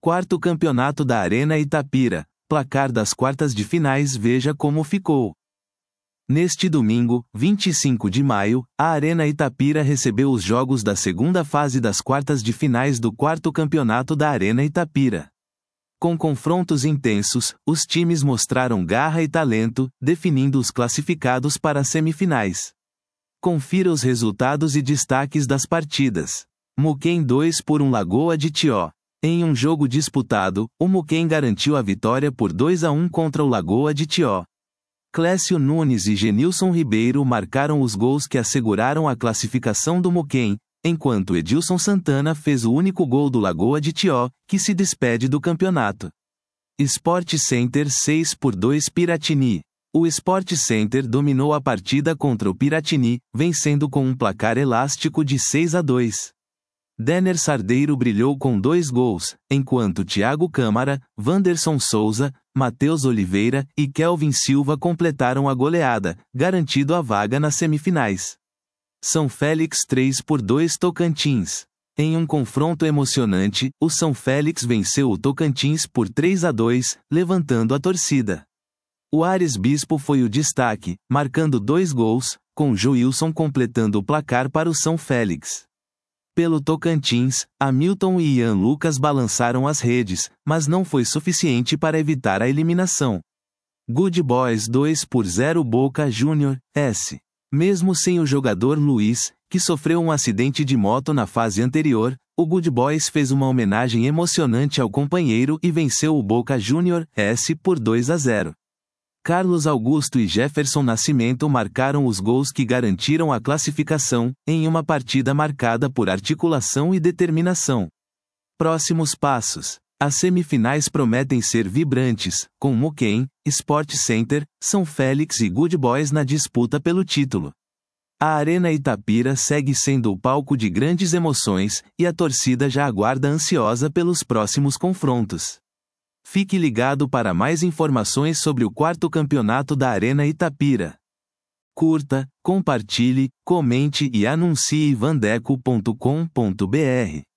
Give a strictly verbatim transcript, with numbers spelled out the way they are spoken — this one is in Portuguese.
Quarto Campeonato da Arena Itapira. Placar das quartas de finais. Veja como ficou. Neste domingo, vinte e cinco de maio, a Arena Itapira recebeu os jogos da segunda fase das quartas de finais do quarto Campeonato da Arena Itapira. Com confrontos intensos, os times mostraram garra e talento, definindo os classificados para as semifinais. Confira os resultados e destaques das partidas. Muquem dois por um Lagoa de Tió. Em um jogo disputado, o Muquem garantiu a vitória por dois a um contra o Lagoa de Tió. Clécio Nunes e Genilson Ribeiro marcaram os gols que asseguraram a classificação do Muquem, enquanto Edilson Santana fez o único gol do Lagoa de Tió, que se despede do campeonato. Sport Center seis por dois Piratini. O Sport Center dominou a partida contra o Piratini, vencendo com um placar elástico de seis a dois. Denner Sardeiro brilhou com dois gols, enquanto Thiago Câmara, Wanderson Souza, Matheus Oliveira e Kelvin Silva completaram a goleada, garantindo a vaga nas semifinais. São Félix três por dois Tocantins. Em um confronto emocionante, o São Félix venceu o Tocantins por três a dois, levantando a torcida. O Ares Bispo foi o destaque, marcando dois gols, com Joilson completando o placar para o São Félix. Pelo Tocantins, Hamilton e Ian Lucas balançaram as redes, mas não foi suficiente para evitar a eliminação. Good Boys dois por zero Boca Júnior, S. Mesmo sem o jogador Luiz, que sofreu um acidente de moto na fase anterior, o Good Boys fez uma homenagem emocionante ao companheiro e venceu o Boca Júnior, S por dois a zero. Carlos Augusto e Jefferson Nascimento marcaram os gols que garantiram a classificação, em uma partida marcada por articulação e determinação. Próximos passos. As semifinais prometem ser vibrantes, com Muquem, Sport Center, São Félix e Good Boys na disputa pelo título. A Arena Itapira segue sendo o palco de grandes emoções, e a torcida já aguarda ansiosa pelos próximos confrontos. Fique ligado para mais informações sobre o quarto campeonato da Arena Itapira. Curta, compartilhe, comente e anuncie vandeco ponto com ponto br.